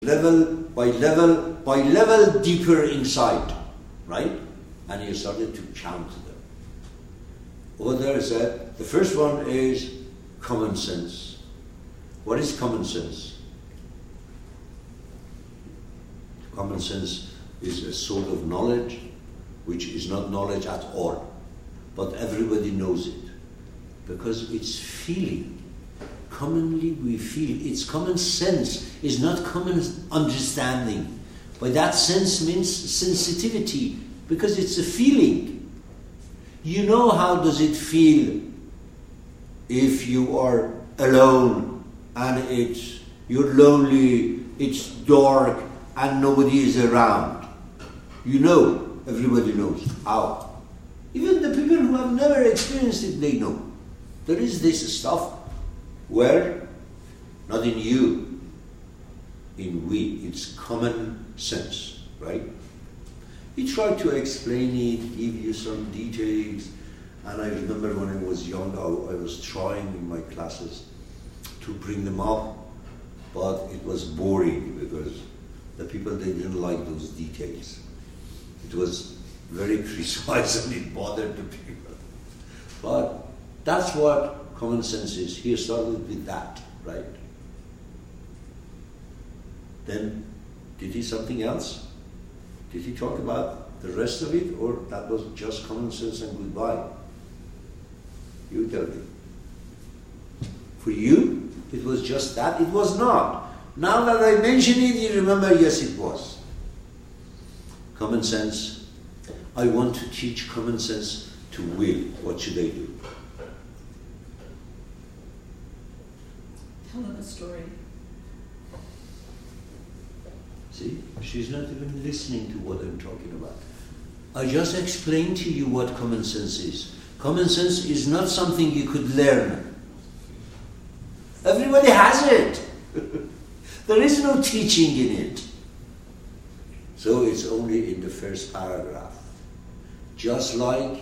level by level by level deeper inside, right? And he started to count them. Over there he said, the first one is common sense. What is common sense? Common sense is a sort of knowledge which is not knowledge at all, but everybody knows it because it's feeling. Commonly we feel. It's common sense, is not common understanding. By that sense means sensitivity, because it's a feeling. You know how does it feel if you are alone and you're lonely, it's dark and nobody is around. You know, everybody knows how. Even the people who have never experienced it, they know. There is this stuff where, not in you, in we, it's common sense, right? He tried to explain it, give you some details, and I remember when I was young, I was trying in my classes to bring them up, but it was boring because the people, they didn't like those details. It was very precise and it bothered the people. But that's what common sense is. He started with that, right? Then, did he something else? Did he talk about the rest of it, or that was just common sense and goodbye? You tell me. For you, it was just that? It was not. Now that I mention it, you remember, yes, it was. Common sense. I want to teach common sense to Will. What should I do? Tell them a story. See, she's not even listening to what I'm talking about. I just explained to you what common sense is. Common sense is not something you could learn. Everybody has it. There is no teaching in it. So it's only in the first paragraph. Just like,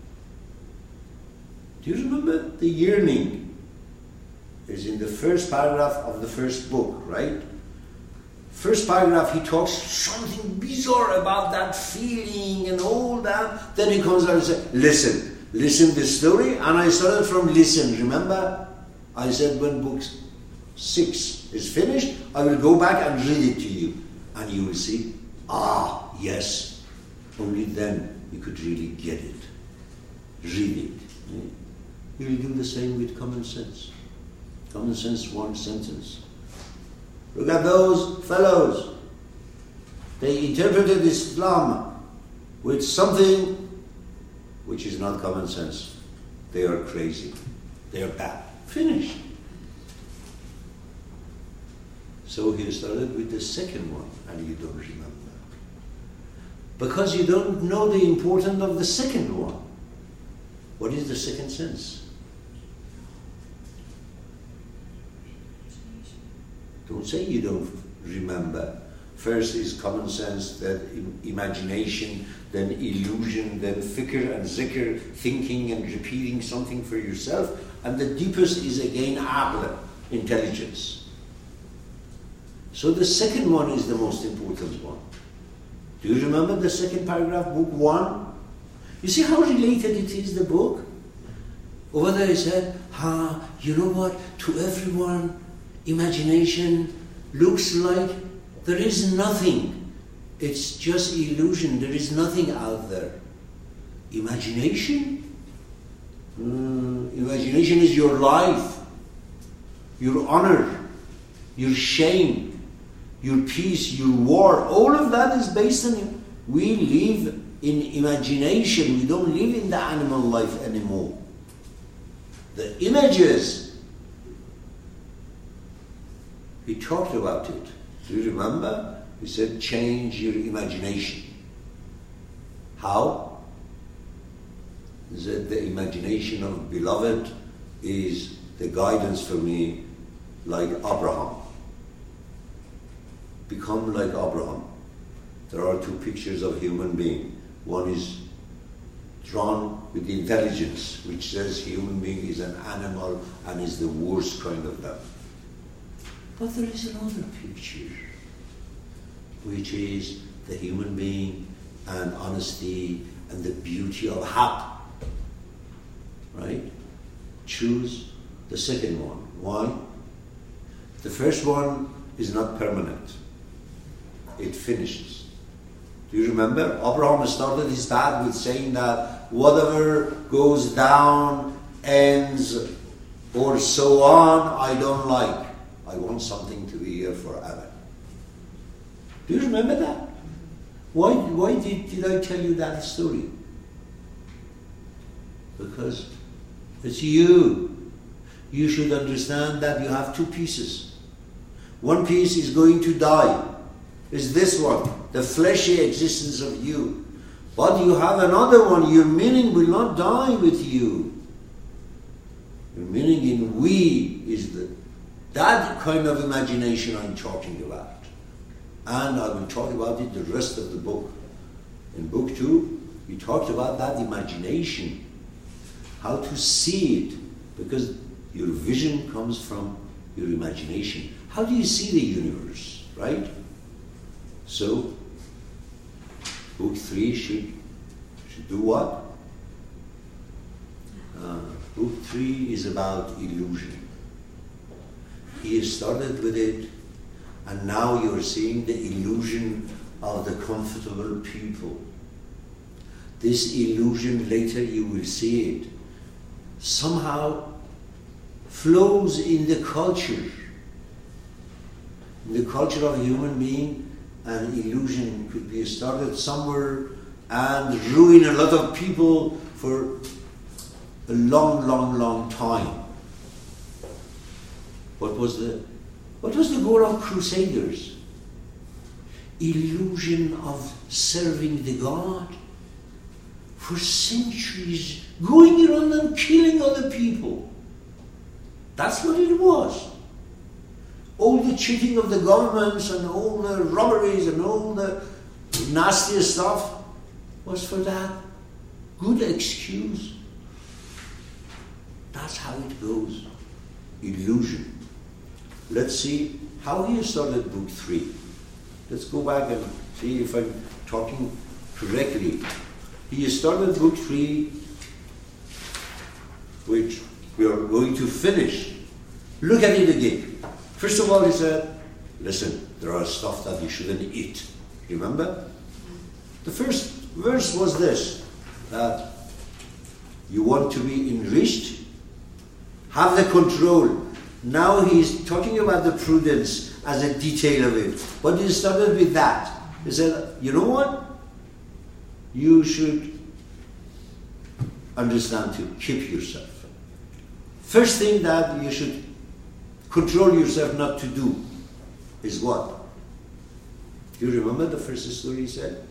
do you remember the yearning? Is in the first paragraph of the first book, right? First paragraph, he talks something bizarre about that feeling and all that. Then he comes out and says, listen the story. And I started from listen, remember? I said when book 6 is finished, I will go back and read it to you. And you will see, yes. Only then you could really get it. Read it. You will do the same with common sense. Common sense, one sentence. Look at those fellows. They interpreted Islam with something which is not common sense. They are crazy. They are bad. Finished. So he started with the second one, and you don't remember. Because you don't know the importance of the second one. What is the second sense? Don't say you don't remember. First is common sense, then imagination, then illusion, then fikr and zikr, thinking and repeating something for yourself. And the deepest is again aql, intelligence. So the second one is the most important one. Do you remember the second paragraph, book 1? You see how related it is, the book? Over there he said, you know what, to everyone, imagination looks like there is nothing. It's just illusion. There is nothing out there. Imagination? Imagination is your life, your honor, your shame, your peace, your war. All of that is based on, we live in imagination. We don't live in the animal life anymore. The images, he talked about it. Do you remember? He said, change your imagination. How? He said, the imagination of beloved is the guidance for me, like Abraham. Become like Abraham. There are 2 pictures of human being. One is drawn with the intelligence, which says human being is an animal and is the worst kind of them. But there is another picture which is the human being and honesty and the beauty of haq. Right? Choose the second one. Why? The first one is not permanent. It finishes. Do you remember? Abraham started his path with saying that whatever goes down, ends, or so on, I don't like. I want something to be here forever. Do you remember that? Why did I tell you that story? Because it's you. You should understand that you have two pieces. One piece is going to die. It's this one, the fleshy existence of you. But you have another one. Your meaning will not die with you. Your meaning in we is that kind of imagination I'm talking about. And I will talk about it the rest of the book. In book 2, we talked about that imagination. How to see it. Because your vision comes from your imagination. How do you see the universe, right? So, book 3 should do what? Book 3 is about illusion. He started with it, and now you're seeing the illusion of the comfortable people. This illusion, later you will see it, somehow flows in the culture. In the culture of a human being, an illusion could be started somewhere and ruin a lot of people for a long, long, long time. What was the goal of Crusaders? Illusion of serving the God for centuries, going around and killing other people. That's what it was. All the cheating of the governments and all the robberies and all the nasty stuff was for that good excuse. That's how it goes. Illusion. Let's see how he started book 3. Let's go back and see if I'm talking correctly. He started book 3, which we are going to finish. Look at it again. First of all, he said, listen, there are stuff that you shouldn't eat. Remember? The first verse was this, that you want to be enriched, have the control. Now he's talking about the prudence as a detail of it. But he started with that. He said, you know what? You should understand to keep yourself. First thing that you should control yourself not to do is what? Do you remember the first story he said?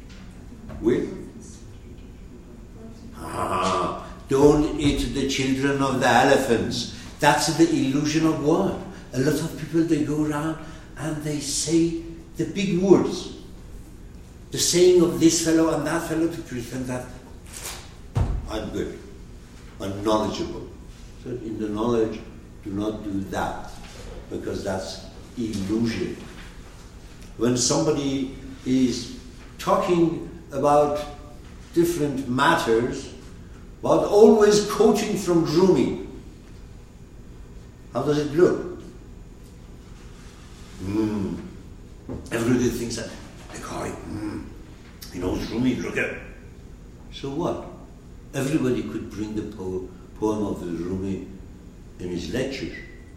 Don't eat the children of the elephants. That's the illusion of what? A lot of people, they go around and they say the big words. The saying of this fellow and that fellow to pretend that I'm good, I'm knowledgeable. So in the knowledge, do not do that, because that's illusion. When somebody is talking about different matters, but always quoting from Rumi, how does it look? Everybody thinks that the guy, he knows Rumi, look at it. So what? Everybody could bring the poem of the Rumi in his lecture.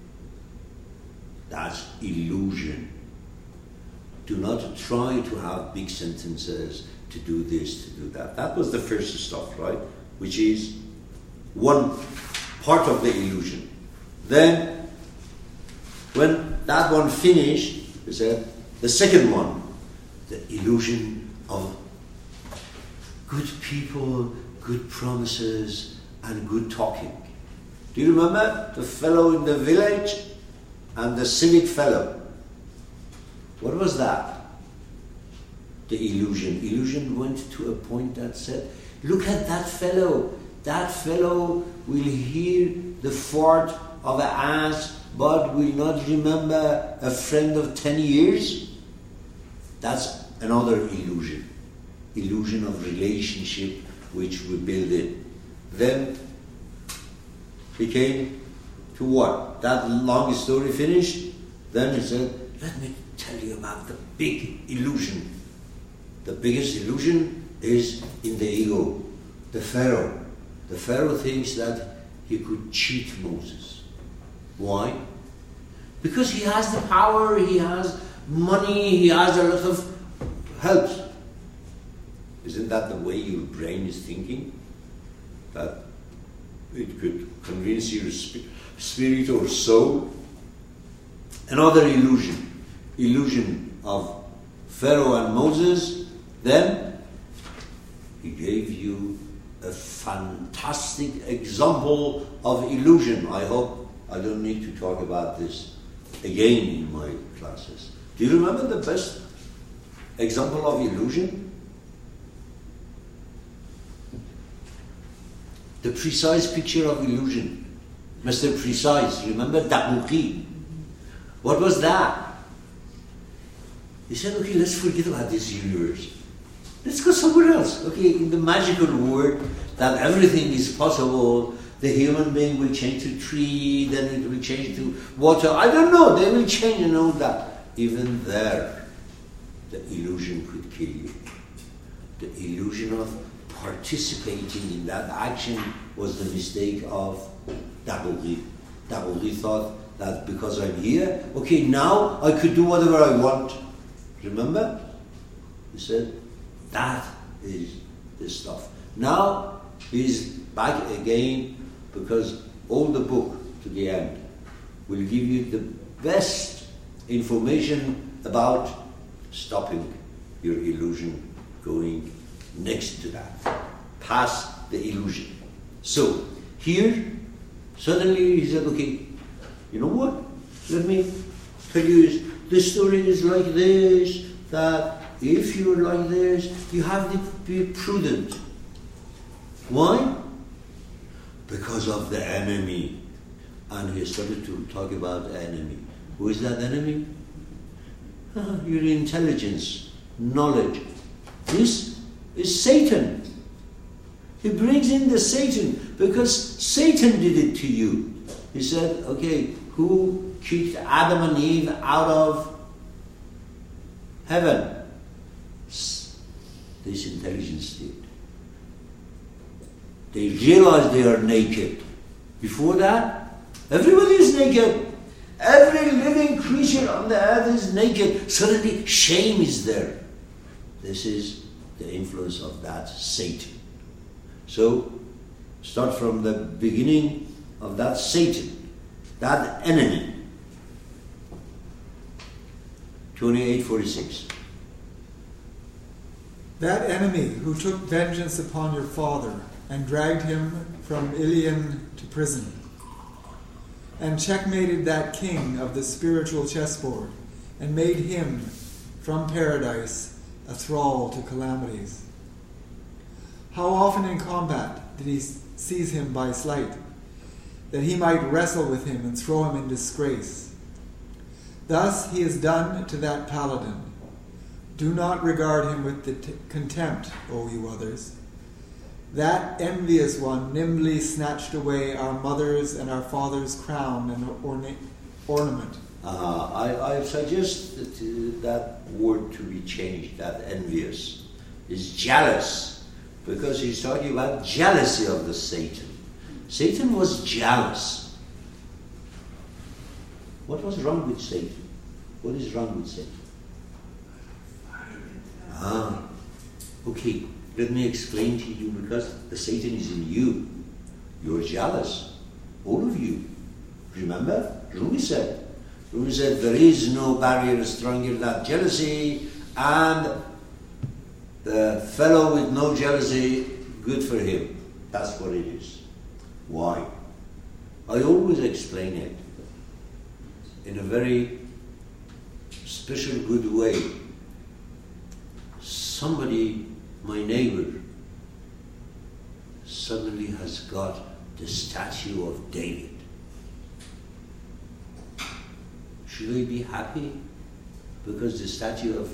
That's illusion. Do not try to have big sentences, to do this, to do that. That was the first stuff, right? Which is one part of the illusion. Then, when that one finished, he said, the second one, the illusion of good people, good promises, and good talking. Do you remember the fellow in the village and the cynic fellow? What was that? The illusion. Illusion went to a point that said, look at that fellow. That fellow will hear the fart of an ass, but will not remember a friend of 10 years. That's another illusion. Illusion of relationship which we build in. Then he came to what? That long story finished. Then he said, let me tell you about the big illusion. The biggest illusion is in the ego. The Pharaoh. The Pharaoh thinks that he could cheat Moses. Why? Because he has the power, he has money, he has a lot of help. Isn't that the way your brain is thinking? That it could convince your spirit or soul? Another illusion of Pharaoh and Moses. Then he gave you a fantastic example of illusion. I hope I don't need to talk about this again in my classes. Do you remember the best example of illusion? The precise picture of illusion. Mr. Precise, remember Daghouki? What was that? He said, okay, let's forget about this universe. Let's go somewhere else. Okay, in the magical world that everything is possible, the human being will change to tree, then it will change to water. I don't know, they will change and all that. Even there, the illusion could kill you. The illusion of participating in that action was the mistake of Daghouki. Daghouki thought that because I'm here, okay, now I could do whatever I want. Remember? He said, that is the stuff. Now he's back again because all the book to the end will give you the best information about stopping your illusion going next to that, past the illusion. So here, suddenly he said, okay, you know what? Let me tell you, this story is like this, that if you're like this, you have to be prudent. Why? Because of the enemy. And he started to talk about the enemy. Who is that enemy? Your intelligence, knowledge. This is Satan. He brings in the Satan because Satan did it to you. He said, okay, who kicked Adam and Eve out of heaven? This intelligence did. They realize they are naked. Before that, everybody is naked. Every living creature on the earth is naked. Suddenly, shame is there. This is the influence of that Satan. So, start from the beginning of that Satan, that enemy. 28:46. That enemy who took vengeance upon your father and dragged him from Ilion to prison, and checkmated that king of the spiritual chessboard, and made him from paradise a thrall to calamities. How often in combat did he seize him by sleight, that he might wrestle with him and throw him in disgrace. Thus he is done to that paladin. Do not regard him with contempt, O you others. That envious one nimbly snatched away our mother's and our father's crown and ornament. I suggest that word to be changed, that envious. Is jealous, because he's talking about jealousy of the Satan. Satan was jealous. What was wrong with Satan? What is wrong with Satan? Okay, let me explain to you, because the Satan is in you. You're jealous. All of you. Remember? Rumi said, there is no barrier stronger than jealousy, and the fellow with no jealousy, good for him. That's what it is. Why? I always explain it in a very special, good way. Somebody, my neighbor, suddenly has got the statue of David. Should I be happy because the statue of